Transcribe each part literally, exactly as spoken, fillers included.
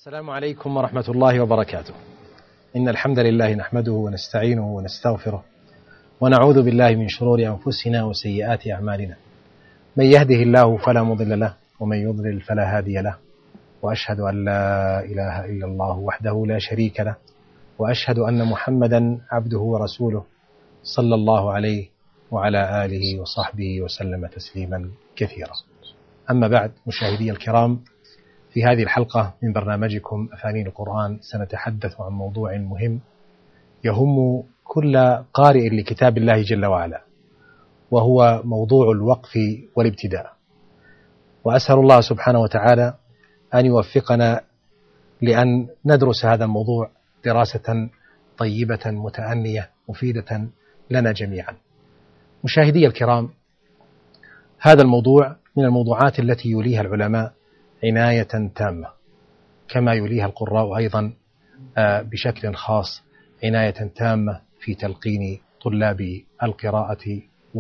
السلام عليكم ورحمة الله وبركاته. إن الحمد لله نحمده ونستعينه ونستغفره ونعوذ بالله من شرور أنفسنا وسيئات أعمالنا. من يهده الله فلا مضل له ومن يضلل فلا هادي له، وأشهد أن لا إله إلا الله وحده لا شريك له، وأشهد أن محمدا عبده ورسوله صلى الله عليه وعلى آله وصحبه وسلم تسليما كثيرا. أما بعد، مشاهدي الكرام، في هذه الحلقة من برنامجكم أفانين القرآن سنتحدث عن موضوع مهم يهم كل قارئ لكتاب الله جل وعلا، وهو موضوع الوقف والابتداء. وأسأل الله سبحانه وتعالى أن يوفقنا لأن ندرس هذا الموضوع دراسة طيبة متأنية مفيدة لنا جميعا. مشاهدي الكرام، هذا الموضوع من الموضوعات التي يوليها العلماء عناية تامة، كما يليها القراء أيضا بشكل خاص عناية تامة في تلقين طلاب القراءة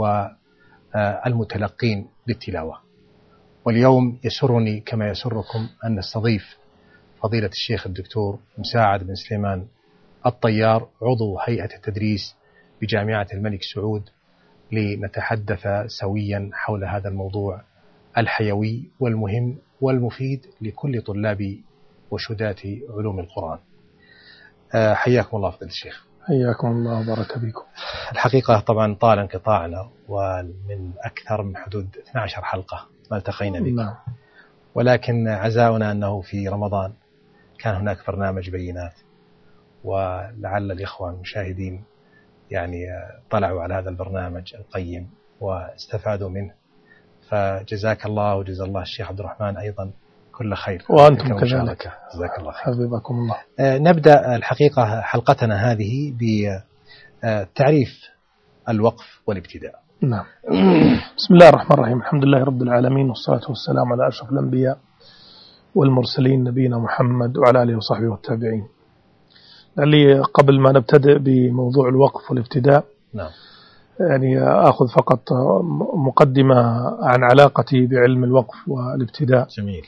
والمتلقين للتلاوة. واليوم يسرني كما يسركم أن نستضيف فضيلة الشيخ الدكتور مساعد بن سليمان الطيار، عضو هيئة التدريس بجامعة الملك سعود، لنتحدث سويا حول هذا الموضوع الحيوي والمهم والمفيد لكل طلاب وشداة علوم القرآن. حياكم الله فضيلة الشيخ. حياكم الله وبارك بكم. الحقيقة طبعا طال انقطاعنا، ومن أكثر من حدود اثنتي عشرة حلقة ما التقينا بكم. نعم. ولكن عزاؤنا أنه في رمضان كان هناك برنامج بينات، ولعل الإخوة المشاهدين يعني طلعوا على هذا البرنامج القيم واستفادوا منه، فجزاك الله وجزا الله الشيخ عبد الرحمن أيضا كل خير. وأنتم كذلك، جزاك الله خير. حفظكم الله. آه نبدأ الحقيقة حلقتنا هذه بتعريف الوقف والابتداء. نعم. بسم الله الرحمن الرحيم. الحمد لله رب العالمين، والصلاة والسلام على أشرف الأنبياء والمرسلين نبينا محمد وعلى آله وصحبه والتابعين. لعلي قبل ما نبتدئ بموضوع الوقف والابتداء، نعم، يعني أخذ فقط مقدمة عن علاقتي بعلم الوقف والابتداء. جميل.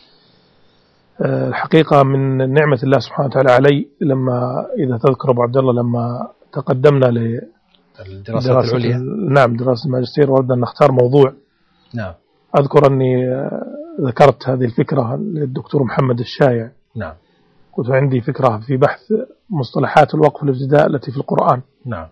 الحقيقة من نعمة الله سبحانه وتعالى علي، لما إذا تذكر أبو عبد الله لما تقدمنا للدراسة العليا، نعم، دراسة الماجستير، وردنا أن نختار موضوع. نعم. أذكر أني ذكرت هذه الفكرة للدكتور محمد الشايع. نعم. كنت عندي فكرة في بحث مصطلحات الوقف والابتداء التي في القرآن. نعم.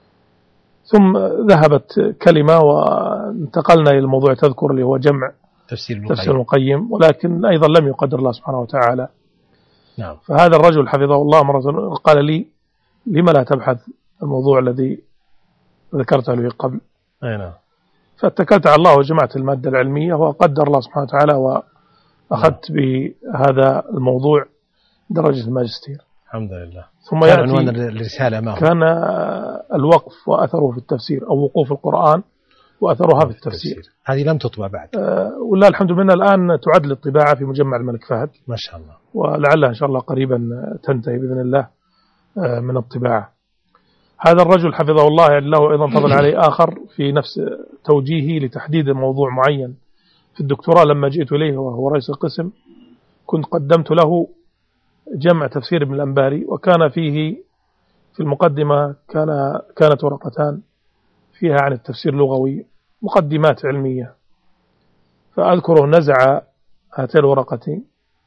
ثم ذهبت كلمة وانتقلنا إلى الموضوع تذكر اللي هو جمع تفسير المقيم. تفسير المقيم، ولكن أيضا لم يقدر الله سبحانه وتعالى. نعم. فهذا الرجل حفظه الله مرة قال لي: لما لا تبحث الموضوع الذي ذكرته له قبل؟ أي نعم. فاتكلت على الله وجمعت المادة العلمية، وقدر الله سبحانه وتعالى وأخذت نعم. بهذا الموضوع درجة الماجستير. الحمد لله. ثم كان يأتي عنوان الرسالة ما هو؟ كان الوقف وأثره في التفسير، أو وقوف القرآن وأثرها في التفسير. التفسير. هذه لم تطبع بعد. أه والله الحمد لله الآن تعد للطباعة في مجمع الملك فهد. ما شاء الله. ولعلها إن شاء الله قريبا تنتهي بإذن الله من الطباعة. هذا الرجل حفظه الله يعني له أيضا فضل عليه آخر في نفس توجيهي لتحديد موضوع معين في الدكتوراه. لما جئت إليه وهو رئيس القسم، كنت قدمت له جمع تفسير ابن الأنباري، وكان فيه في المقدمة كان كانت ورقتان فيها عن التفسير اللغوي، مقدمات علمية. فأذكره نزع هاتين الورقتين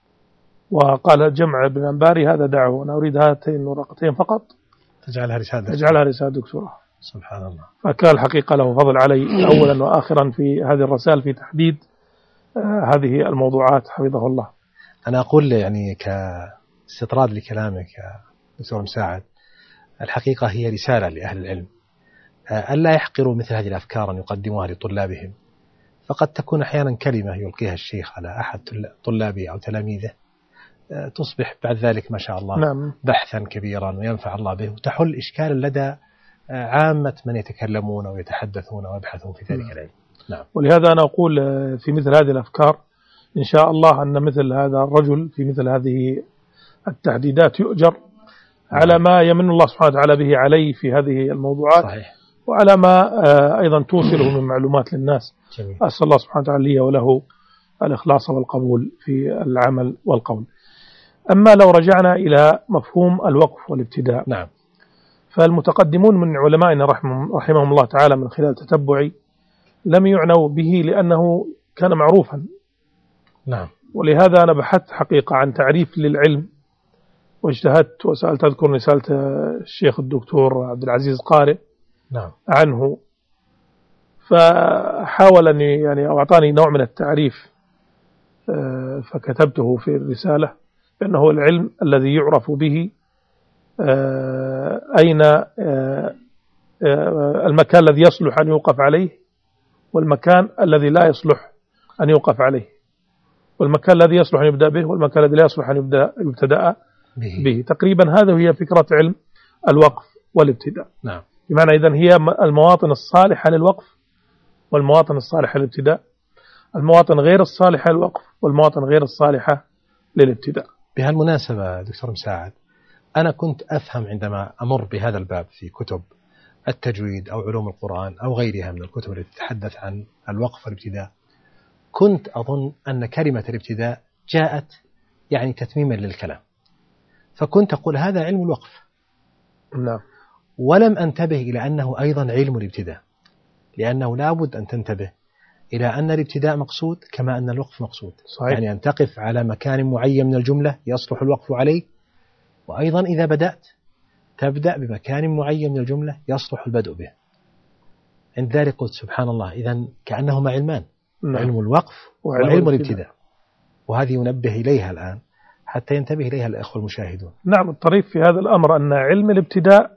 وقال: جمع ابن الأنباري هذا دعوه، أنا أريد هاتين الورقتين فقط، تجعلها رسالة تجعلها رسالة دكتوراه. سبحان الله. فكان الحقيقة له فضل علي أولا وآخرا في هذه الرسائل في تحديد آه هذه الموضوعات حفظه الله. أنا أقول يعني كاستطراد لكلامك يا دكتور مساعد، الحقيقة هي رسالة لأهل العلم ألا يحقروا مثل هذه الأفكار أن يقدموها لطلابهم، فقد تكون أحيانا كلمة يلقيها الشيخ على أحد طلابه أو تلاميذه تصبح بعد ذلك ما شاء الله نعم. بحثا كبيرا وينفع الله به، وتحل إشكالا لدى عامة من يتكلمون ويتحدثون ويبحثون في ذلك العلم. نعم. ولهذا أنا أقول في مثل هذه الأفكار إن شاء الله أن مثل هذا الرجل في مثل هذه التحديدات يؤجر على ما يمن الله سبحانه وتعالى به عليه في هذه الموضوعات. صحيح. وعلى ما أيضا توصله من معلومات للناس. جميل. أسأل الله سبحانه وتعالى لي وله الإخلاص والقبول في العمل والقول. أما لو رجعنا إلى مفهوم الوقف والابتداء، نعم. فالمتقدمون من علمائنا رحمهم, رحمهم الله تعالى من خلال تتبعي لم يعنوا به لأنه كان معروفا. نعم. ولهذا أنا بحثت حقيقة عن تعريف للعلم واجتهدت وسألت، أذكر سألت الشيخ الدكتور عبد العزيز قارئ نعم. عنه، فحاول أن يعني أو أعطاني نوع من التعريف، فكتبته في الرسالة بأنه هو العلم الذي يعرف به أين المكان الذي يصلح أن يوقف عليه والمكان الذي لا يصلح أن يوقف عليه، والمكان الذي يصلح أن يبدأ به والمكان الذي لا يصلح أن يبدأ يبتدأ به. به تقريبا هذه هي فكرة علم الوقف والابتداء. نعم. بمعنى إذن هي المواطن الصالحة للوقف والمواطن الصالحة للابتداء، المواطن غير الصالحة للوقف والمواطن غير الصالحة للابتداء. بهالمناسبة دكتور مساعد، أنا كنت أفهم عندما أمر بهذا الباب في كتب التجويد أو علوم القرآن أو غيرها من الكتب التي تتحدث عن الوقف والابتداء، كنت أظن أن كلمة الابتداء جاءت يعني تتميما للكلام، فكنت أقول هذا علم الوقف. نعم. ولم أنتبه إلى أنه أيضا علم الابتداء، لأنه لابد أن تنتبه إلى أن الابتداء مقصود كما أن الوقف مقصود. صحيح. يعني أن تقف على مكان معين من الجملة يصلح الوقف عليه، وأيضا إذا بدأت تبدأ بمكان معين من الجملة يصلح البدء به. عند ذلك قلت سبحان الله، إذن كأنهما علمان. نعم. علم الوقف وعلم, وعلم الابتداء، وهذه ينبه إليها الآن حتى ينتبه إليها الأخوة المشاهدون. نعم. الطريف في هذا الأمر أن علم الابتداء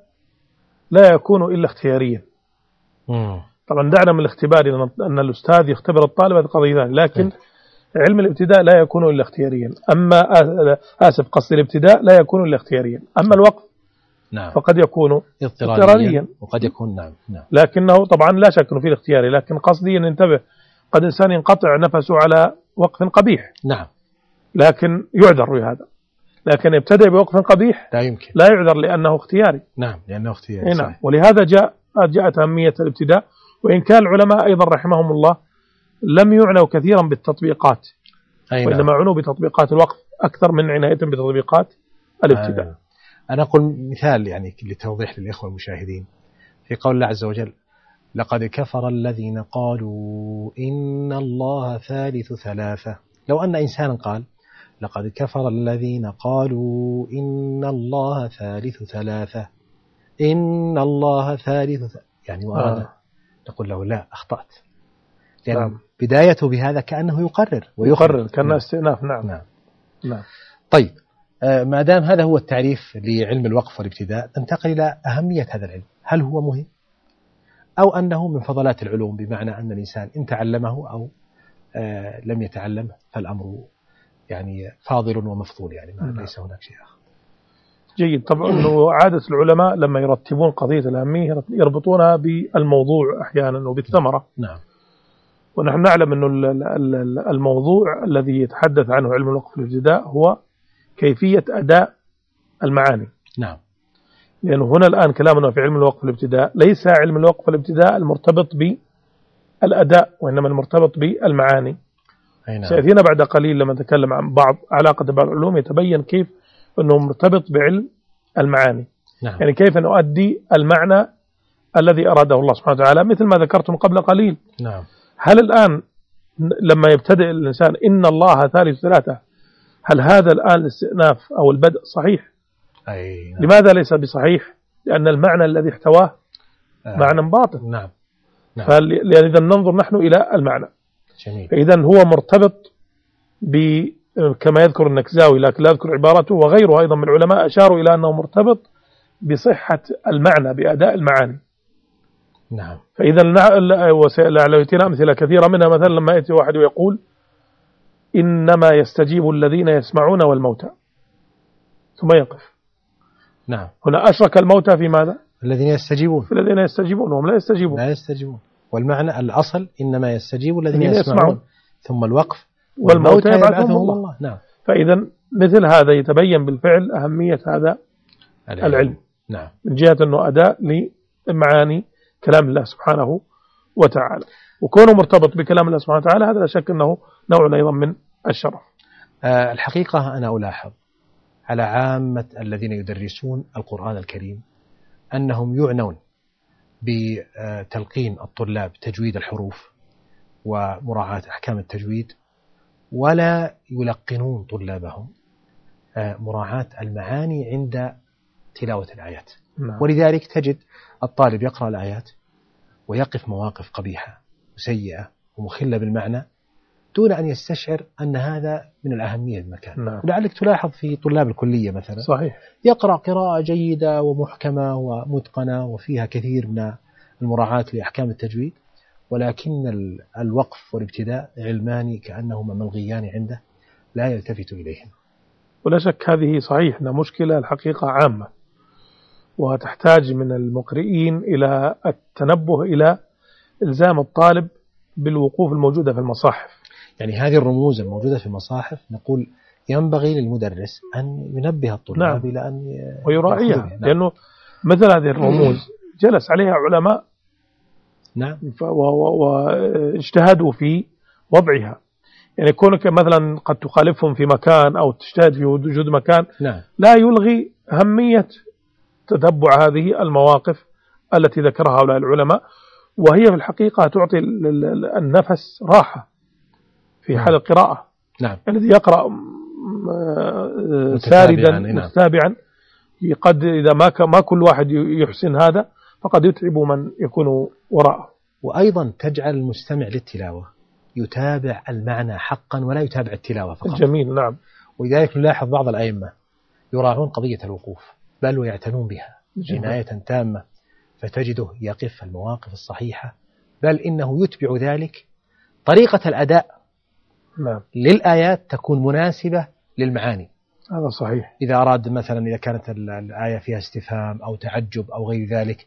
لا يكون إلا اختياريا. مم. طبعا دعنا من الاختبار أن الأستاذ يختبر الطالب هذا قضية، لكن م. علم الابتداء لا يكون إلا اختياريا. أما آسف قصد الابتداء لا يكون إلا اختياريا. أما الوقف نعم. فقد يكون اضطراريا وقد يكون نعم. نعم. لكنه طبعا لا شك أنه فيه الاختياري، لكن قصدي أن ننتبه، قد إنسان ينقطع نفسه على وقف قبيح. نعم. لكن يعذر بهذا، لكن يبتدأ بوقف قبيح لا يمكن، لا يعذر لأنه اختياري. نعم، لأنه اختياري. نعم. ولهذا جاء جاءت أهمية الابتداء، وإن كان العلماء أيضا رحمهم الله لم يعنوا كثيرا بالتطبيقات، وإنما عنوا بتطبيقات الوقف أكثر من عنايتهم بتطبيقات الابتداء. آه. أنا أقول مثال يعني لتوضيح للإخوة المشاهدين في قول الله عز وجل: لقد كفر الذين قالوا إن الله ثالث ثلاثة. لو أن إنسانا قال لقد كفر الذين قالوا إن الله ثالث ثلاثة، إن الله ثالث ثلاثة يعني وأراد آه. نقول له لا، أخطأت، لأن نعم. بدايته بهذا كأنه يقرر ويقرر كأنه استئناف. نعم. نعم. نعم. طيب، آه ما دام هذا هو التعريف لعلم الوقف والابتداء، ننتقل إلى أهمية هذا العلم. هل هو مهم أو أنه من فضلات العلوم، بمعنى أن الإنسان إن تعلمه أو آه لم يتعلمه فالأمر يعني فاضل ومفضول، يعني ما نعم. ليس هناك شيء آخر. جيد. طبعا أنه عادة العلماء لما يرتبون قضية الأهمية يربطونها بالموضوع أحيانا وبالثمرة. نعم. ونحن نعلم أنه الموضوع الذي يتحدث عنه علم الوقف والابتداء هو كيفية أداء المعاني. نعم. لأنه هنا الآن كلامنا في علم الوقف والابتداء ليس علم الوقف والابتداء المرتبط بالأداء، وإنما المرتبط بالمعاني. نعم. سيأتينا بعد قليل لما نتكلم عن بعض علاقة بعض العلوم يتبين كيف أنه مرتبط بعلم المعاني. نعم. يعني كيف نؤدي المعنى الذي أراده الله سبحانه وتعالى، مثل ما ذكرتم قبل قليل. نعم. هل الآن لما يبتدئ الإنسان إن الله ثالث ثلاثة، هل هذا الآن الاستئناف أو البدء صحيح؟ أي نعم. لماذا ليس بصحيح؟ لأن المعنى الذي احتواه آه. معنى باطن. نعم. نعم. فلذا ننظر نحن إلى المعنى. جميل. فإذا هو مرتبط ب كما يذكر النكزاوي، لكن لا يذكر عبارته، وغيره أيضا من العلماء أشاروا إلى أنه مرتبط بصحة المعنى، بأداء المعاني. نعم. فإذا لو يأتينا أمثلة كثيرة منها، مثلا لما يأتي واحد ويقول إنما يستجيب الذين يسمعون والموتى، ثم يقف. نعم. هنا أشرك الموتى في ماذا؟ الذين يستجيبون، في الذين يستجيبون وهم لا يستجيبون. لا يستجيبون. والمعنى الأصل إنما يستجيب الذين يسمعون. يسمعون، ثم الوقف والموتى يبعثهم الله. الله. نعم. فإذا مثل هذا يتبين بالفعل أهمية هذا العلم. العلم. نعم. من جهة أنه أداء لمعاني كلام الله سبحانه وتعالى، وكونه مرتبط بكلام الله سبحانه وتعالى هذا لا شك أنه نوع أيضا من الشرف. أه الحقيقة أنا ألاحظ على عامة الذين يدرسون القرآن الكريم أنهم يعنون بتلقين الطلاب تجويد الحروف ومراعاة أحكام التجويد، ولا يلقنون طلابهم مراعاة المعاني عند تلاوة الآيات. نعم. ولذلك تجد الطالب يقرأ الآيات ويقف مواقف قبيحة وسيئة ومخلة بالمعنى دون أن يستشعر أن هذا من الأهمية بمكان. نعم. ولعلك تلاحظ في طلاب الكلية مثلا صحيح. يقرأ قراءة جيدة ومحكمة ومتقنة وفيها كثير من المراعاة لأحكام التجويد، ولكن الوقف والابتداء علمان كأنهما ملغيان عنده لا يلتفت إليهم. ولا شك هذه صحيح أنها مشكلة الحقيقة عامة، وتحتاج من المقرئين إلى التنبه إلى إلزام الطالب بالوقوف الموجودة في المصاحف. يعني هذه الرموز الموجودة في المصاحف نقول ينبغي للمدرس أن ينبه الطلاب نعم. إلى أن ويراعيها. نعم. لأنه مثل هذه الرموز جلس عليها علماء نعم واجتهدوا في وضعها. يعني كونك مثلا قد تخالفهم في مكان أو تجتهد في وجود مكان نعم. لا يلغي أهمية تتبع هذه المواقف التي ذكرها هؤلاء العلماء، وهي في الحقيقة تعطي النفس راحة في حال القراءة. نعم. الذي يقرأ ساردا متتابعا قد إذا ما ما كل واحد يحسن هذا فقد يتعب من يكون وراءه. وأيضا تجعل المستمع للتلاوة يتابع المعنى حقا ولا يتابع التلاوة فقط. جميل. نعم. ولذلك نلاحظ بعض الأئمة يراعون قضية الوقوف بل ويعتنون بها عناية تامة، فتجده يقف المواقف الصحيحة، بل إنه يتبع ذلك طريقة الأداء نعم. للآيات تكون مناسبة للمعاني. هذا صحيح. إذا أراد مثلا إذا كانت الآية فيها استفهام أو تعجب أو غير ذلك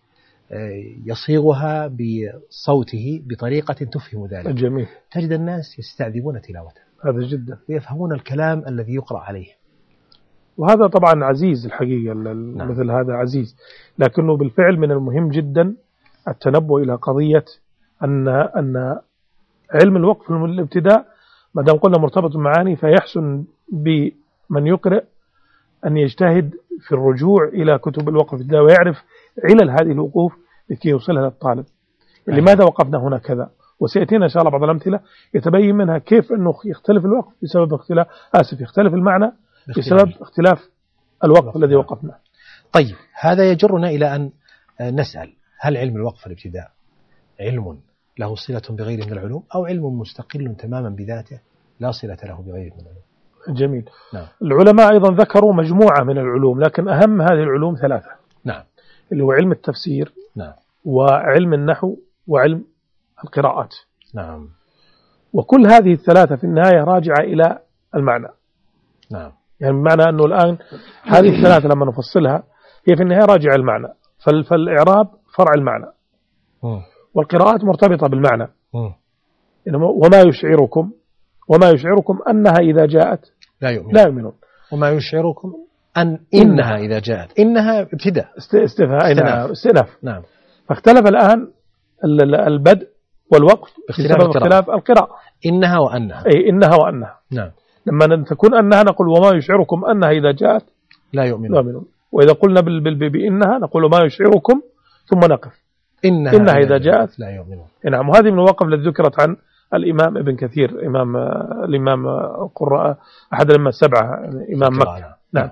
يصيغها بصوته بطريقة تفهم ذلك. جميل. تجد الناس يستعذبون تلاوته. هذا جدا. ويفهمون الكلام الذي يقرأ عليه. وهذا طبعا عزيز الحقيقة. نعم. مثل هذا عزيز، لكنه بالفعل من المهم جدا التنبؤ إلى قضية أن أن علم الوقف في الابتداء ما دام قلنا مرتبط بالمعاني، فيحسن بمن يقرأ أن يجتهد في الرجوع إلى كتب الوقف الابتداء ويعرف علل هذه الوقوف لكي يوصلها للطالب. أيه. لماذا وقفنا هنا كذا؟ وسيأتينا إن شاء الله بعض الأمثلة يتبين منها كيف أنه يختلف الوقف بسبب اختلاف آسف يختلف المعنى بسبب اختلاف الوقف الذي وقفنا. طيب هذا يجرنا إلى أن نسأل: هل علم الوقف الابتداء علم له صلة بغيره من العلوم أو علم مستقل تماما بذاته لا صلة له بغيره من العلوم؟ جميل. نعم. العلماء أيضا ذكروا مجموعة من العلوم، لكن أهم هذه العلوم ثلاثة. نعم. اللي هو علم التفسير. نعم. وعلم النحو وعلم القراءات. نعم. وكل هذه الثلاثة في النهاية راجعة إلى المعنى. نعم. يعني بمعنى أنه الآن هذه الثلاثة لما نفصلها هي في النهاية راجعة المعنى، فالإعراب فرع المعنى. م. والقراءات مرتبطة بالمعنى. م. وما يشعركم وما يشعركم أنها إذا جاءت لا يؤمنون, لا يؤمنون. وما يشعركم أن إنها إذا جاءت إنها ابتداء استثناء استئناف. نعم. فاختلف الآن البدء والوقف بسبب اختلاف القراءة. إنها وأنها. أي إنها وأنها. نعم. لما تكون أنها نقول وما يشعركم أنها إذا جاءت لا يؤمنون, لا يؤمنون. وإذا قلنا بإنها نقول ما يشعركم ثم نقف إنها, إنها إذا جاءت لا يؤمنون. نعم. وهذه من الوقف التي ذكرت عن الإمام ابن كثير إمام الإمام قراء أحد الأئمة السبعة إمام مكة. نعم.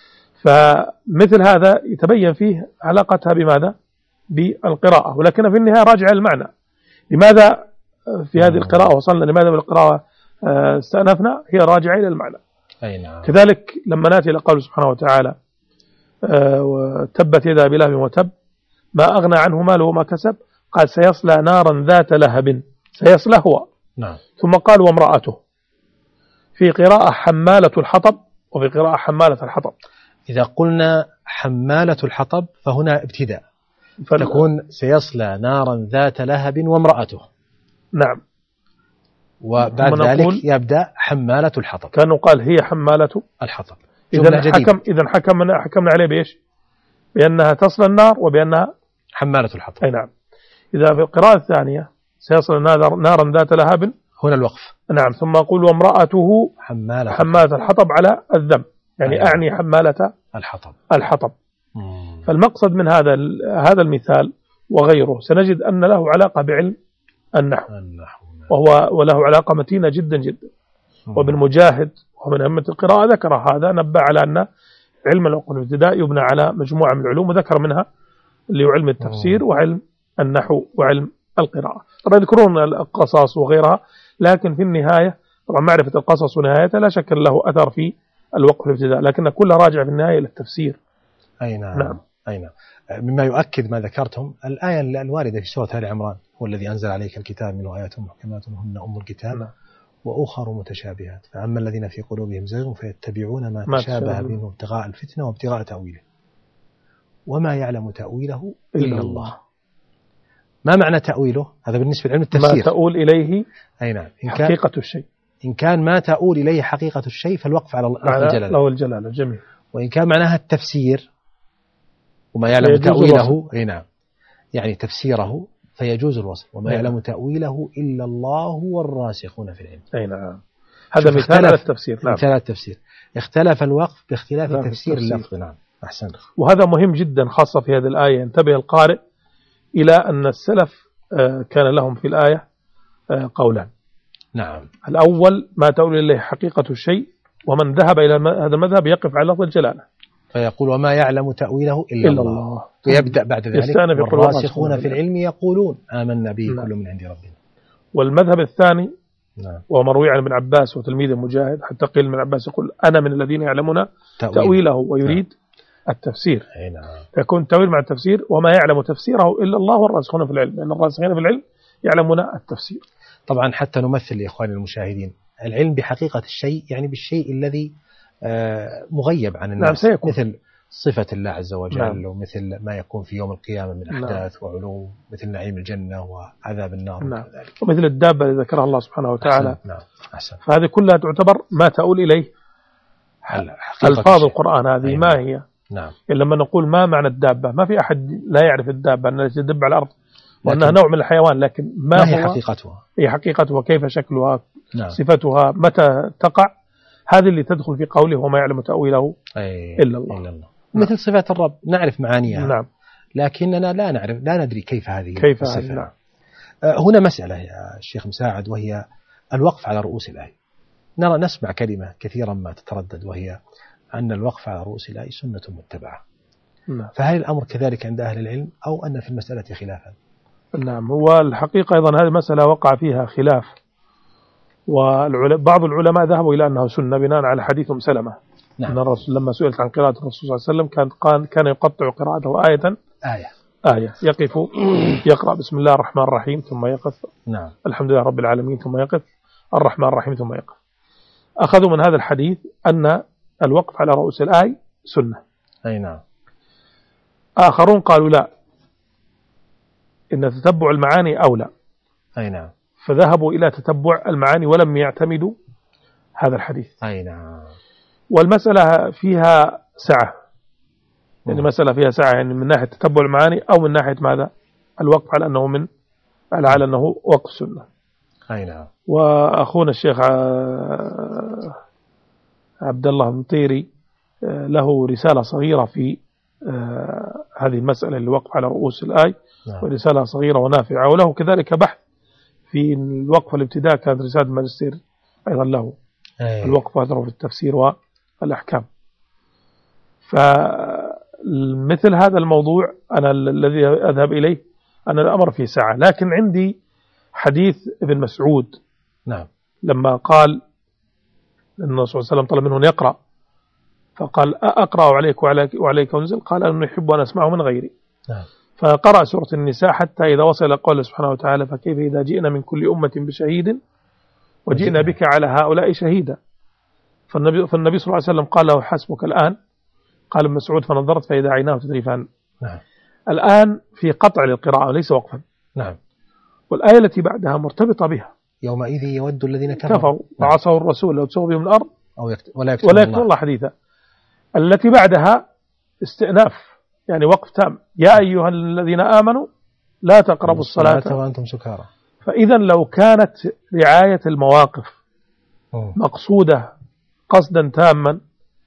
فمثل هذا يتبين فيه علاقتها بماذا؟ بالقراءة، ولكن في النهاية راجع المعنى. لماذا في هذه القراءة وصلنا؟ لماذا بالقراءة استأنفنا؟ هي راجعة إلى المعنى. أي نعم. كذلك لما نأتي إلى قوله سبحانه وتعالى وتبت يدا أبي لهب وتب ما أغنى عنه ماله وما كسب، قال سيصلى نارا ذات لهب. سيصلى هو. نعم. ثم قال وامرأته. في قراءة حمالة الحطب وفي قراءة حمالة الحطب. إذا قلنا حمالة الحطب فهنا ابتداء، فتكون سيصلى نارا ذات لهب وامرأته. نعم. وبعد ذلك يبدأ حمالة الحطب. كانوا قال هي حمالة الحطب. إذا حكم إذا حكمنا حكمنا عليه بإيش؟ بأنها تصل النار وبأنها حمالة الحطب. أي نعم. إذا في القراءة الثانية سيصل نارا ذات لهب، هنا الوقف. نعم. ثم أقول وامرأته حمالة حمالة الحطب على الذم. يعني أيوة. أعني حمالة الحطب الحطب. مم. فالمقصد من هذا هذا المثال وغيره سنجد أن له علاقة بعلم النحو، النحو وهو وله علاقة متينة جدا جدا. وابن مجاهد ومن أئمة القراءة ذكر هذا، نبه على أن علم العقول الابتداء يبنى على مجموعة من العلوم، وذكر منها اللي هو علم التفسير وعلم النحو وعلم القراءة. طبعا يذكرون القصص وغيرها، لكن في النهاية طبعا معرفة القصص ونهايتها لا شك له أثر في الوقف الابتداء، لكن كلها راجع في النهاية إلى التفسير. أي نعم. نعم. أي نعم. مما يؤكد ما ذكرتم الآية الواردة في سورة آل عمران: هو الذي أنزل عليك الكتاب منه آيات محكمات هن أم الكتاب نعم. وأخر متشابهات فأما الذين في قلوبهم زيغ فيتبعون ما ما تشابه منه ابتغاء الفتنة وابتغاء تأويله وما يعلم تأويله إلا, إلا الله. ما معنى تأويله؟ هذا بالنسبة لعلم التفسير. ما تؤول إليه أي نعم. إن حقيقة الشيء. إن كان ما تؤول إليه حقيقة الشيء فالوقف على لفظ الجلالة. لفظ الجلالة. جميل. وإن كان معناها التفسير وما يعلم تأويله، أي نعم، يعني تفسيره، فيجوز الوصف. وما يعلم تأويله إلا الله والراسخون في العلم. أي نعم. هذا مثال على التفسير. نعم. مثال التفسير. اختلف الوقف باختلاف تفسير اللفظ. نعم. أحسن. وهذا مهم جدا خاصة في هذه الآية. ينتبه القارئ إلى أن السلف كان لهم في الآية قولان. نعم. الأول ما تؤول إليه حقيقة الشيء، ومن ذهب إلى هذا المذهب يقف على لفظ الجلالة فيقول وما يعلم تأويله إلا, إلا الله. الله. ويبدأ بعد ذلك والراسخون في العلم يقولون آمنا به كل من عند ربنا. والمذهب الثاني نعم. ومروي عن ابن عباس وتلميذ مجاهد، حتى قيل من عباس يقول أنا من الذين يعلمون تأويل. تأويله ويريد نعم. التفسير. نعم. يكون التأويل مع التفسير، وما يعلم تفسيره إلا الله والراسخون في العلم، لأن الراسخين في العلم يعلمون التفسير. طبعا حتى نمثل لإخواني المشاهدين العلم بحقيقة الشيء، يعني بالشيء الذي مغيب عن الناس. نعم. مثل صفة الله عز وجل. نعم. ومثل ما يكون في يوم القيامة من أحداث نعم. وعلوم، مثل نعيم الجنة وعذاب النار. نعم. ومثل الدابة التي ذكرها الله سبحانه وتعالى. أحسن. نعم. أحسن. فهذه كلها تعتبر ما تؤول إليه ألفاظ القرآن. هذه أيوة. ما هي؟ نعم. لما نقول ما معنى الدابة، ما في أحد لا يعرف الدابة أنها تدب على الأرض وأنها نوع من الحيوان، لكن ما, ما هي حقيقتها؟ هي حقيقتها كيف شكلها. نعم. صفتها متى تقع. هذه اللي تدخل في قوله وما يعلم تأويله أي. إلا الله. إلا الله. مثل صفات الرب نعرف معانيها. نعم. لكننا لا نعرف لا ندري كيف هذه كيف الصفة. نعم. هنا مسألة يا الشيخ مساعد، وهي الوقف على رؤوس الآية. نرى نسمع كلمة كثيرا ما تتردد، وهي أن الوقف على رؤوس الآية سنة متبعة. نعم. فهل الأمر كذلك عند أهل العلم أو أن في المسألة خلافا؟ نعم. هو الحقيقة أيضا هذه المسألة وقع فيها خلاف، وبعض العلماء ذهبوا إلى أنه سنة بناء على حديث أم سلمة. نعم. أن الرسول لما سئلت عن قراءة الرسول صلى الله عليه وسلم كان كان يقطع قراءته آية آية آية يقف يقرأ بسم الله الرحمن الرحيم ثم يقف. نعم. الحمد لله رب العالمين ثم يقف. الرحمن الرحيم ثم يقف. أخذوا من هذا الحديث أن الوقف على رؤوس الآية سنة. أي نعم. آخرون قالوا لا، إن تتبع المعاني أولى. أي نعم. فذهبوا إلى تتبع المعاني ولم يعتمدوا هذا الحديث. أي نعم. والمسألة فيها سعة، يعني مسألة فيها سعة، يعني من ناحية تتبع المعاني أو من ناحية ماذا؟ الوقف على أنه من على أنه وقف سنة. أي نعم. وأخونا الشيخ عبد الله بن طيري له رسالة صغيرة في هذه المسألة الوقف على رؤوس الآية. نعم. ورسالة صغيرة ونافعة، وله كذلك بحث في الوقف الابتداء، كانت رسالة ماجستير أيضا له. أي. الوقف أثره في التفسير والأحكام. فمثل هذا الموضوع أنا الذي أذهب إليه أن الأمر فيه سعة، لكن عندي حديث ابن مسعود. نعم. لما قال أن الرسول صلى الله عليه وسلم طلب منه أن يقرأ، فقال أقرأ عليك وعليك, وعليك أنزل، قال أنه يحب أن أسمعه من غيري. نعم. فقرأ سورة النساء حتى إذا وصل إلى قوله سبحانه وتعالى فكيف إذا جئنا من كل أمة بشهيد وجئنا بك على هؤلاء شهيدا. فالنبي, فالنبي صلى الله عليه وسلم قال له حسبك الآن. قال ابن مسعود فنظرت فإذا عيناه تذرفان. نعم. الآن في قطع للقراءة وليس وقفا. نعم. والآية التي بعدها مرتبطة بها. يومئذ يود الذين كفروا, كفروا وعصوا الرسول لو تسووا بهم الأرض أو يكتب ولا يكتب ولا يكتب الله حديثا. التي بعدها استئناف، يعني وقف تام. يا أيها الذين آمنوا لا تقربوا الصلاة وأنتم سكارى. فإذا لو كانت رعاية المواقف مقصودة قصدا تاما،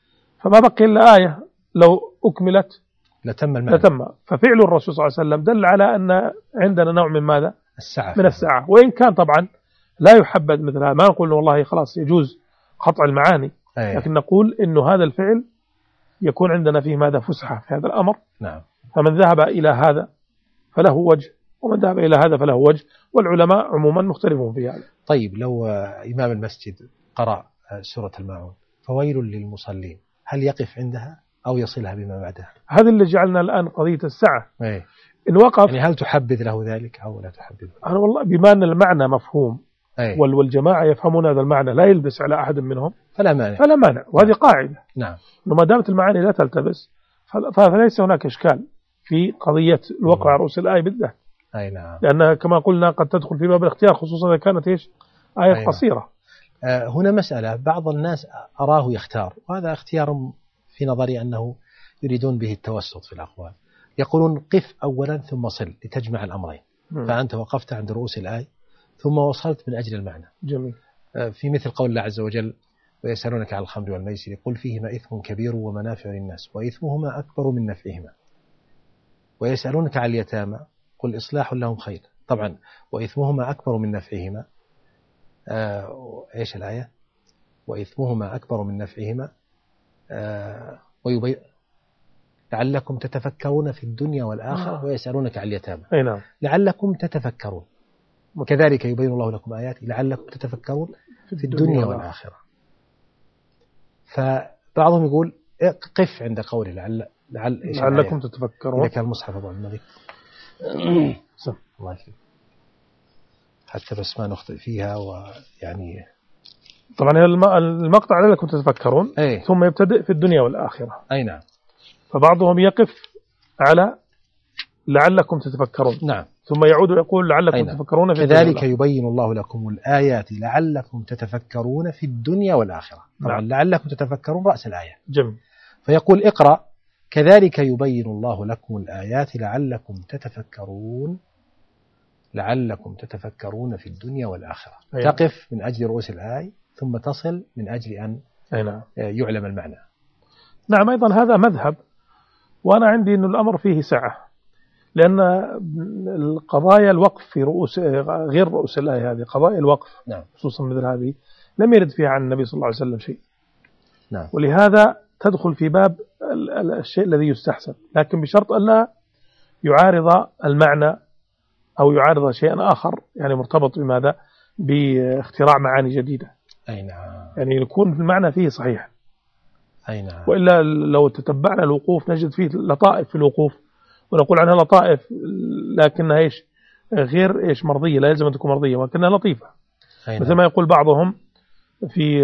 فما بقي إلا آية لو أكملت لتم المعنى. لتم. ففعل الرسول صلى الله عليه وسلم دل على أن عندنا نوع من ماذا؟ السعة من السعة. وإن كان طبعا لا يحبذ مثل هذا، ما نقول والله خلاص يجوز قطع المعاني، أيه. لكن نقول إنه هذا الفعل يكون عندنا فيه ماذا؟ فسحة في هذا الأمر. نعم. فمن ذهب إلى هذا فله وجه، ومن ذهب إلى هذا فله وجه، والعلماء عموما مختلفون في هذا. طيب لو إمام المسجد قرأ سورة الماعون فويل للمصلين، هل يقف عندها أو يصلها بما بعدها؟ هذا اللي جعلنا الآن قضية السعة. أيه. إن وقف يعني هل تحبذ له ذلك أو لا تحبذ؟ أنا والله بما أن المعنى مفهوم، أيه. والجماعة يفهمون هذا المعنى لا يلبس على أحد منهم فلا مانع، فلا مانع. وهذه قاعدة. نعم. ما دامت المعاني لا تلتبس فليس هناك إشكال في قضية الوقع على رؤوس الآية بالذات. أي نعم. لأنها كما قلنا قد تدخل في باب الاختيار، خصوصا إذا كانت إيش آية أي قصيرة. آه هنا مسألة، بعض الناس أراه يختار، وهذا اختيار في نظري أنه يريدون به التوسط في الأقوال. يقولون قف أولا ثم صل لتجمع الأمرين. م. فأنت وقفت عند رؤوس الآية ثم وصلت من أجل المعنى. جميل. آه في مثل قول الله عز وجل ويسألونك عن الخمر والميسر قل فيهما إثم كبير ومنافع للناس وإثمهما أكبر من نفعهما ويسألونك عن اليتامى قل إصلاح لهم خير. طبعا وإثمهما أكبر من نفعهما، آه إيش الآية؟ وإثمهما أكبر من نفعهما آه ويبين لعلكم تتفكرون في الدنيا والآخرة آه. ويسألونك عن اليتامى نعم. لعلكم تتفكرون، وكذلك يبين الله لكم آياته لعلكم تتفكرون في الدنيا والآخرة. فبعضهم يقول قف عند قوله لعل لعل لعلكم تتفكرون. إذا كان المصحف أبو الملك الله يكفي حتى بس ما نخطئ فيها. ويعني طبعا المقطع لعلكم تتفكرون أي. ثم يبتدئ في الدنيا والآخرة. أي نعم. فبعضهم يقف على لعلكم تتفكرون، نعم، ثم يعود ويقول لعلكم نعم. تتفكرون في كذلك يبين الله لكم الآيات لعلكم تتفكرون في الدنيا والآخرة. طبعا نعم. لعلكم تتفكرون رأس الآية. جميل. فيقول اقرأ كذلك يبين الله لكم الآيات لعلكم تتفكرون لعلكم تتفكرون في الدنيا والآخرة. أيوة. تقف من أجل رؤوس الآية ثم تصل من أجل أن أيوة. يعلم المعنى. نعم. أيضا هذا مذهب، وأنا عندي أن الأمر فيه سعة، لأن القضايا الوقف في رؤوس غير رؤوس الآية هذه قضايا الوقف. نعم. خصوصا مثل هذه لم يرد فيها عن النبي صلى الله عليه وسلم شيء. نعم. ولهذا تدخل في باب الشيء الذي يستحسن، لكن بشرط ألا يعارض المعنى أو يعارض شيئا آخر، يعني مرتبط بماذا؟ باختراع معاني جديدة. أي نعم. يعني يكون المعنى فيه صحيح. أي نعم. وإلا لو تتبعنا الوقوف نجد فيه لطائف في الوقوف، ونقول عنها لطائف لكنها إيش غير إيش مرضية، لا يلزم أن تكون مرضية ولكنها لطيفة. نعم. مثل ما يقول بعضهم في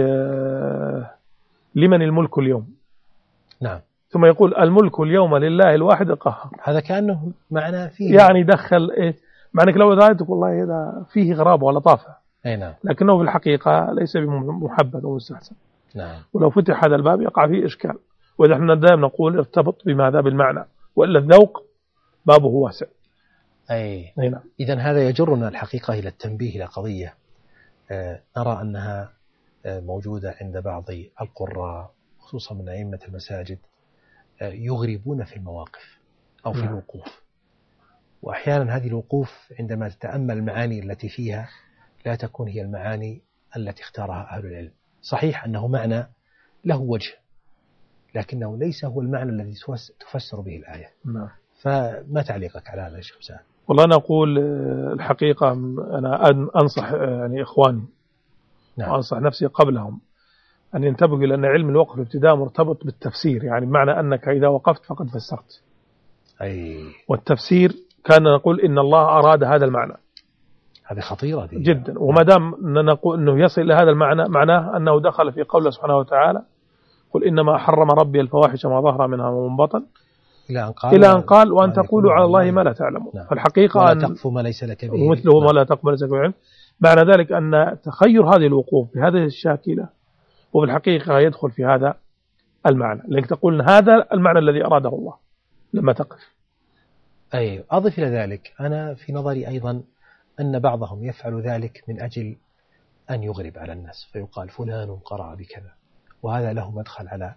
لمن الملك اليوم. نعم. ثم يقول الملك اليوم لله الواحد القهار. هذا كأنه معنى فيه يعني دخل إيه معنى لو ذلك والله هذا فيه غرابة ولطافة. أي نعم. لكنه في الحقيقة ليس بمحبذ ومستحسن. نعم. ولو فتح هذا الباب يقع فيه إشكال، وإذا احنا دائما نقول ارتبط بماذا؟ بالمعنى، وإلا الذوق بابه واسع. أي. أي نعم. إذن هذا يجرنا الحقيقة إلى التنبيه إلى قضية آه نرى أنها آه موجودة عند بعض القراء خصوصا من أئمة المساجد، آه يغربون في المواقف أو في نعم. الوقوف. وأحيانا هذه الوقوف عندما تتأمل المعاني التي فيها لا تكون هي المعاني التي اختارها أهل العلم. صحيح أنه معنى له وجه، لكنه ليس هو المعنى الذي تفسر به الآية. نعم. فما تعليقك على هذا يا شيخ حسين؟ والله أنا أقول الحقيقة أنا أنصح يعني إخواني نعم. وأنصح نفسي قبلهم أن ينتبهوا لأن علم الوقف الابتداء مرتبط بالتفسير، يعني بمعنى أنك إذا وقفت فقد فسرت. أي. والتفسير كان نقول إن الله أراد هذا المعنى. هذه خطيرة دي. جدا. وما دام نقول أنه يصل إلى هذا المعنى معناه أنه دخل في قوله سبحانه وتعالى قل إنما حرم ربي الفواحش ما ظهر منها ومن بطن إلى أن قال, إلى أن قال وأن تقولوا على الله ما لا تعلمون. نعم. فالحقيقة ولا تقف ما ليس لك به ومثله ما لا تقف ما ليس لك به. معنى ذلك أن تخير هذه الوقوف بهذه الشاكلة وفي الحقيقة يدخل في هذا المعنى، لأنك تقول هذا المعنى الذي أراده الله لما تقف. أي. أضف إلى ذلك أنا في نظري أيضا أن بعضهم يفعل ذلك من أجل أن يغرب على الناس، فيقال فلان قرأ بكذا، وهذا له مدخل على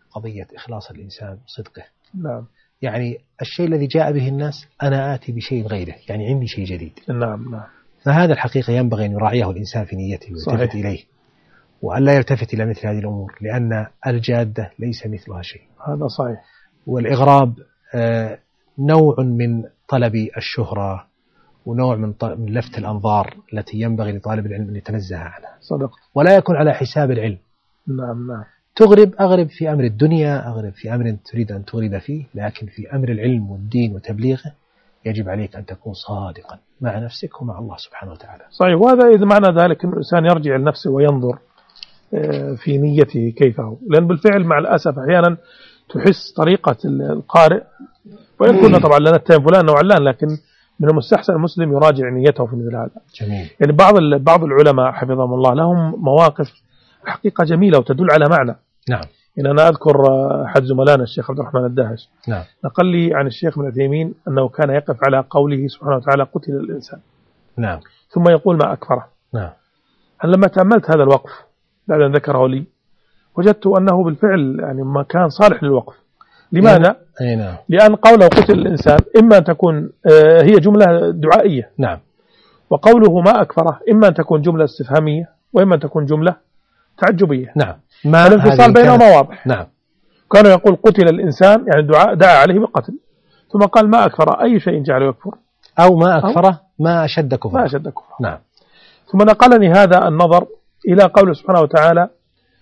قضية إخلاص الإنسان وصدقه. نعم. يعني الشيء الذي جاء به الناس أنا آتي بشيء غيره، يعني عندي شيء جديد. نعم نعم. فهذا الحقيقة ينبغي أن يراعيه الإنسان في نيته ويلتفت إليه، وأن لا يلتفت إلى مثل هذه الأمور، لأن الجادة ليس مثلها شيء. هذا صحيح. والإغراب آه نوع من طلب الشهرة، ونوع من, من لفت الأنظار التي ينبغي لطالب العلم أن يتنزه عنها. صدق. ولا يكون على حساب العلم. نعم نعم. تغرب أغرب في أمر الدنيا، أغرب في أمر تريد أن تغرب فيه، لكن في أمر العلم والدين وتبليغه يجب عليك أن تكون صادقا مع نفسك ومع الله سبحانه وتعالى. صحيح. وهذا إذا معنى ذلك أن الإنسان يرجع لنفسه وينظر في نيته كيف هو، لأن بالفعل مع الأسف أحيانا تحس طريقة القارئ، وإن كنا طبعا لا نتهم فلان وعلان، لكن من المستحسن المسلم يراجع نيته في مثل هذا. جميل. يعني بعض بعض العلماء حفظهم الله لهم مواقف حقيقة جميلة وتدل على معنى. نعم. يعني أنا أذكر أحد زملائنا الشيخ عبد الرحمن الداهش. نعم. نقل لي عن الشيخ ابن عثيمين أنه كان يقف على قوله سبحانه وتعالى قتل الإنسان. نعم. ثم يقول ما أكفره. نعم. أنا لما تأملت هذا الوقف بعد أن ذكره لي وجدت أنه بالفعل يعني ما كان صالح للوقف. لماذا؟ أي نعم. لأن قوله قتل الإنسان إما أن تكون هي جملة دعائية. نعم. وقوله ما أكفره إما أن تكون جملة استفهامية وإما أن تكون جملة تعجبية. نعم. ما الانفصال بينهما واضح. نعم. كان يقول قتل الإنسان يعني دعاء دعا عليه بالقتل، ثم قال ما أكفر أي شيء جعله يكفر، أو ما أكفره ما أشد كفر. ما أشد كفر. نعم. ثم نقلني هذا النظر إلى قوله سبحانه وتعالى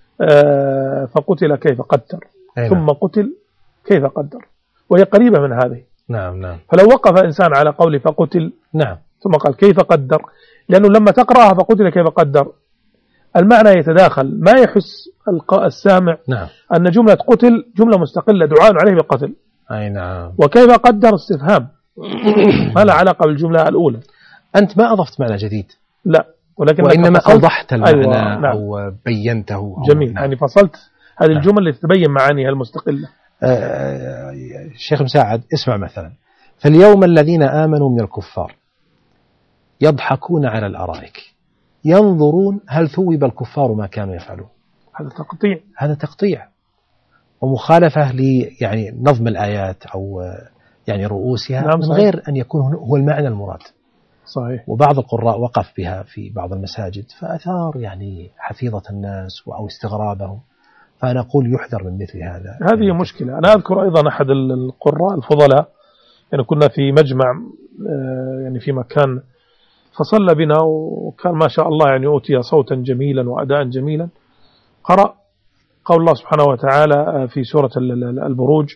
آه فقتل كيف قدر. نعم. ثم قتل كيف قدر، وهي قريبة من هذه. نعم نعم. فلو وقف إنسان على قوله فقتل نعم ثم قال كيف قدر، لأنه لما تقرأها فقتل كيف قدر المعنى يتداخل، ما يحس السامع نعم. أن جملة قتل جملة مستقلة دعاء عليه بالقتل. أي نعم. وكيف قدر استفهام ما له علاقة بالجملة الأولى. أنت ما أضفت معنى جديد، لا، ولكن وإنما أوضحت المعنى. أيوة. نعم. أو بينته أو جميل. نعم. يعني فصلت هذه نعم. الجمل التي تبين معانيها المستقلة. آه الشيخ مساعد اسمع مثلا، فاليوم الذين آمنوا من الكفار يضحكون على الأرائك ينظرون هل ثوب الكفار ما كانوا يفعلون. هذا تقطيع، هذا تقطيع ومخالفة ل يعني نظم الآيات أو يعني رؤوسها. نعم. من غير أن يكون هو المعنى المراد. صحيح. وبعض القراء وقف بها في بعض المساجد فأثار يعني حفيظة الناس أو استغرابهم، فأنا أقول يحذر من مثل هذا. هذه يعني مشكلة. أنا أذكر أيضا أحد القراء الفضلاء، يعني كنا في مجمع يعني في مكان فصلى بنا، وكان ما شاء الله يعني أوتي صوتا جميلا وأداء جميلا. قرأ قول الله سبحانه وتعالى في سورة البروج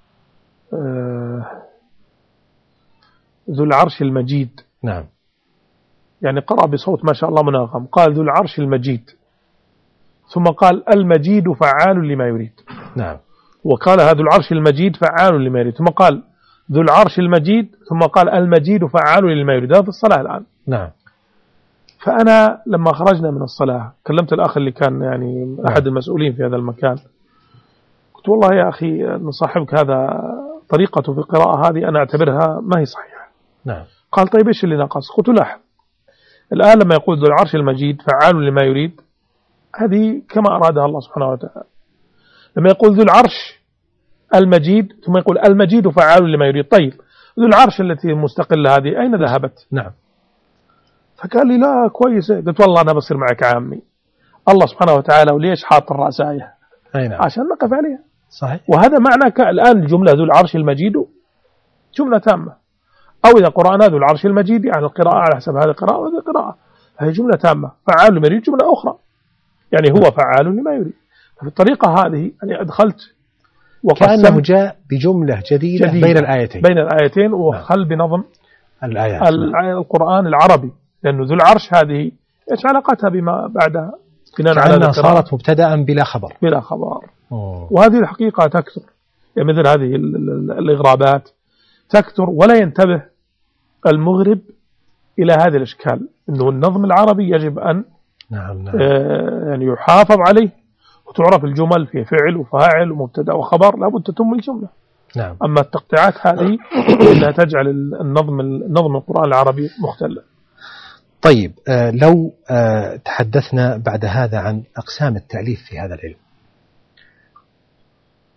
ذو العرش المجيد. نعم. يعني قرأ بصوت ما شاء الله مناغم، قال ذو العرش المجيد، ثم قال المجيد فعال لما يريد. نعم. وقال هذا العرش المجيد فعال لما يريد، ثم قال ذو العرش المجيد، ثم قال المجيد فعال لما يريد. هذا في الصلاة الآن. نعم. فأنا لما خرجنا من الصلاة كلمت الأخ اللي كان يعني أحد المسؤولين في هذا المكان، قلت والله يا أخي أن صاحبك هذا طريقته في القراءة هذه أنا أعتبرها ما هي صحيحة. نعم. قال طيب إيش اللي ناقص؟ قلت لاحظ الآن لما يقول ذو العرش المجيد فعال لما يريد، هذه كما أرادها الله سبحانه وتعالى. لما يقول ذو العرش المجيد ثم يقول المجيد فعال لما يريد، طيب ذو العرش التي مستقلة هذه أين ذهبت؟ نعم. فقال لي لا كويس. قلت والله أنا بصير معك عامي، الله سبحانه وتعالى وليش حاط الرأس آية؟ نعم. عشان نقف عليها. صحيح. وهذا معنى الآن الجملة ذو العرش المجيد جملة تامة، أو إذا قرأنا ذو العرش المجيد يعني القراءة على حسب هذه القراءة وهذه القراءة، فهي جملة تامة. فعال لما يريد جملة أخرى، يعني هو فعال لما يريد. ففي الطريقة هذه أنا أدخلت وكأنه جاء بجملة جديدة, جديدة بين الآيتين بين الآيتين وخل بنظم الآيات القرآن العربي، لأنه ذو العرش هذه إيش علاقتها بما بعدها؟ كأنها صارت مبتدأ بلا خبر بلا خبر. أوه. وهذه الحقيقة تكثر، يعني مثل هذه الإغرابات تكثر، ولا ينتبه المغرب إلى هذا الإشكال، أنه النظم العربي يجب أن نعم نعم. آه يعني يحافظ عليه، وتعرف الجمل في فعل وفاعل ومبتدأ وخبر لابد تتم الجملة. نعم. أما التقطيعات هذه إنها تجعل النظم النظم القرآن العربي مختلة. طيب آه لو آه تحدثنا بعد هذا عن أقسام التأليف في هذا العلم.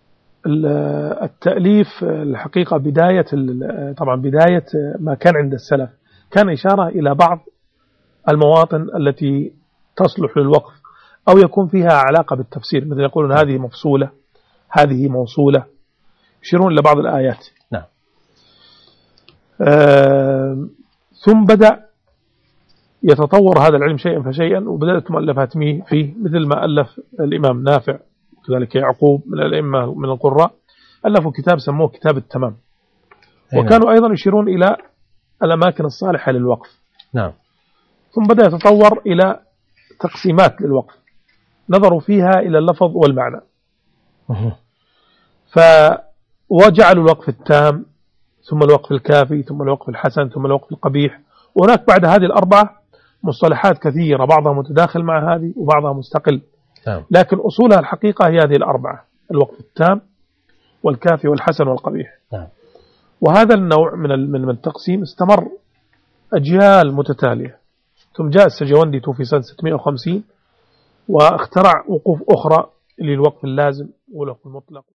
التأليف الحقيقة بداية طبعا بداية ما كان عند السلف كان إشارة إلى بعض المواطن التي تصلح للوقف أو يكون فيها علاقة بالتفسير، مثل يقولون هذه مفصولة هذه موصولة، يشيرون إلى بعض الآيات. نعم. آه ثم بدأ يتطور هذا العلم شيئا فشيئا، وبدأت مؤلفات فيه مثل ما ألف الإمام نافع وكذلك يعقوب من الأئمة من القراء، ألفوا كتاب سموه كتاب التمام. وكانوا أيضا يشيرون إلى الأماكن الصالحة للوقف. نعم. ثم بدأ يتطور إلى تقسيمات للوقف نظروا فيها إلى اللفظ والمعنى، فوجعلوا الوقف التام ثم الوقف الكافي ثم الوقف الحسن ثم الوقف القبيح. وهناك بعد هذه الأربعة مصطلحات كثيرة، بعضها متداخل مع هذه وبعضها مستقل. نعم. لكن أصولها الحقيقة هي هذه الأربعة: الوقف التام والكافي والحسن والقبيح. نعم. وهذا النوع من من التقسيم استمر أجيال متتالية، ثم جاء السجوندي توفي سنة ستمائة وخمسين واخترع وقوف أخرى للوقف اللازم والوقف المطلق.